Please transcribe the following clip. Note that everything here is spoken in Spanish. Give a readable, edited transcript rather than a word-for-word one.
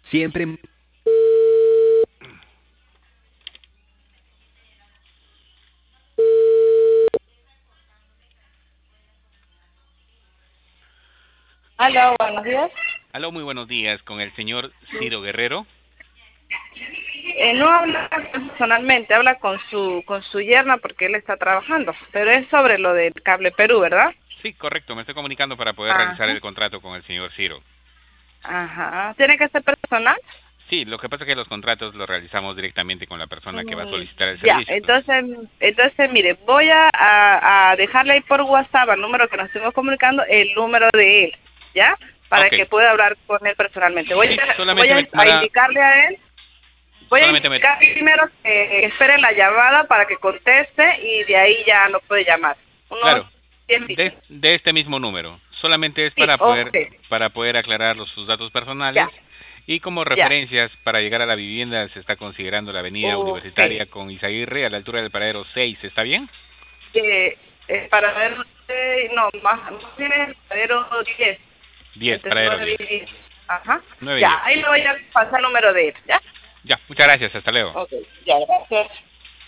Siempre... Aló, buenos días. Aló, muy buenos días, con el señor Ciro Guerrero. No habla personalmente, habla con su yerna porque él está trabajando, pero es sobre lo del Cable Perú, ¿verdad? Sí, correcto, me estoy comunicando para poder realizar Ajá, el contrato con el señor Ciro. ajá. ¿Tiene que ser personal? Sí, lo que pasa es que los contratos los realizamos directamente con la persona que va a Mm, solicitar el ya, servicio. Entonces, entonces, mire, voy a dejarle ahí por WhatsApp al número que nos estuvimos comunicando, el número de él, ¿ya? Para ok, que pueda hablar con él personalmente. sí, Voy solamente me a tomará, indicarle a él. Voy a solamente me, indicar primero que espere la llamada para que conteste y de ahí ya lo puede llamar. Unos claro, 10 minutos. de este mismo número. Solamente es Sí, ok, para poder aclarar sus datos ya, personales y como ya, referencias para llegar a la vivienda se está considerando la avenida ok. Universitaria con Izaguirre a la altura del paradero 6, ¿está bien? Para ver, no, más bien el paradero 10, 10, entre paradero 9 10, y 10. Ajá, 9 y ya, 10. ahí le voy a pasar el número de él, ¿ya? Ya, muchas gracias, hasta luego. Ok, ya, gracias.